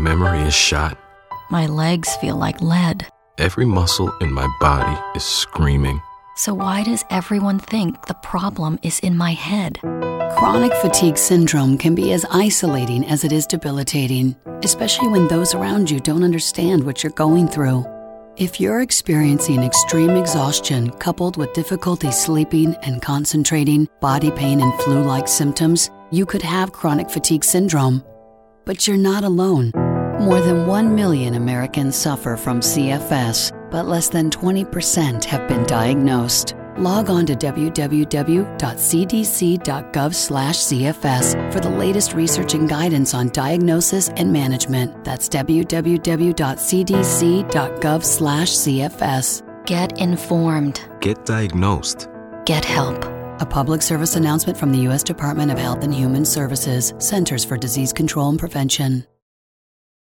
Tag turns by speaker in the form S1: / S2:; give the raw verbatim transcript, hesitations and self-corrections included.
S1: memory is shot.
S2: My legs feel like lead.
S1: Every muscle in my body is screaming.
S2: So why does everyone think the problem is in my head?
S3: Chronic fatigue syndrome can be as isolating as it is debilitating, especially when those around you don't understand what you're going through. If you're experiencing extreme exhaustion coupled with difficulty sleeping and concentrating, body pain, and flu-like symptoms, you could have chronic fatigue syndrome. But you're not alone. More than one million Americans suffer from C F S, but less than twenty percent have been diagnosed. Log on to w w w dot c d c dot gov slash C F S for the latest research and guidance on diagnosis and management. That's w w w dot c d c dot gov slash C F S.
S2: Get informed.
S1: Get diagnosed.
S2: Get help.
S3: A public service announcement from the U S Department of Health and Human Services, Centers for Disease Control and Prevention.